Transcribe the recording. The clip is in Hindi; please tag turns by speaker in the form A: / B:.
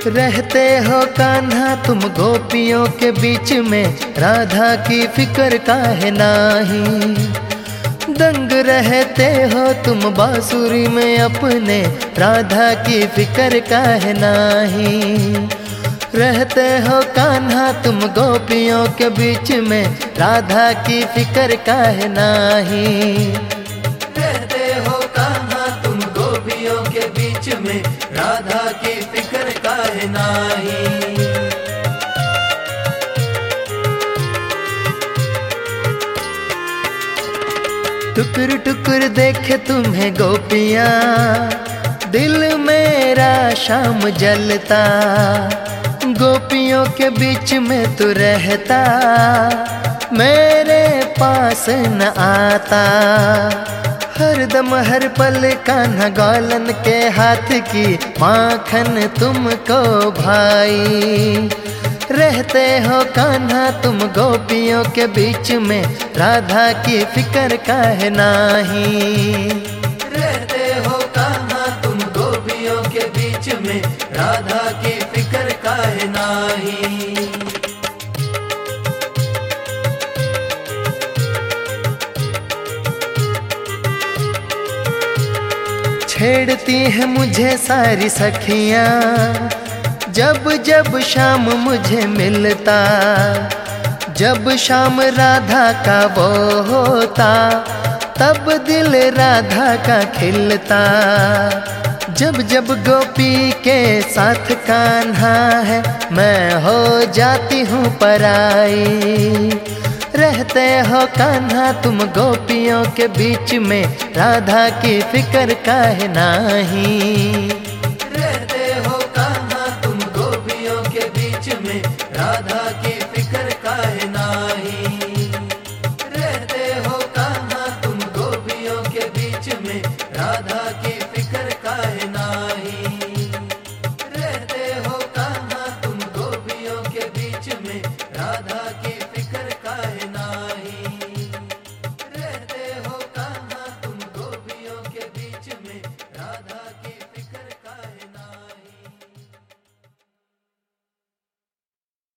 A: रहते हो कान्हा तुम गोपियों के बीच में, राधा की फिक्र काहे नाही। दंग रहते हो तुम बांसुरी में अपने, राधा की फिक्र काहे नाही। रहते हो कान्हा तुम गोपियों के बीच में, राधा की फिक्र काहे नाही। रहते हो कान्हा तुम गोपियों के बीच में, राधा की फिक्र काहे नाही। टुकुर टुकुर देखे तुम्हें गोपियाँ, दिल मेरा शाम जलता। गोपियों के बीच में तू रहता, मेरे पास न आता। हरदम हर पल कान्हा गौलन के हाथ की माखन तुमको भाई। रहते हो कान्हा तुम गोपियों के बीच में, राधा की फिक्र काहे नाही। रहते हो कान्हा तुम गोपियों के बीच में, राधा की फिक्र काहे नाही। छेड़ती है मुझे सारी सखियाँ, जब जब शाम मुझे मिलता। जब शाम राधा का वो होता, तब दिल राधा का खिलता। जब जब गोपी के साथ कान्हा है, मैं हो जाती हूँ पराई। रहते हो कान्हा तुम गोपियों के बीच में, राधा की फिक्र काहे नाही। रहते हो कान्हा तुम गोपियों के बीच में, राधा की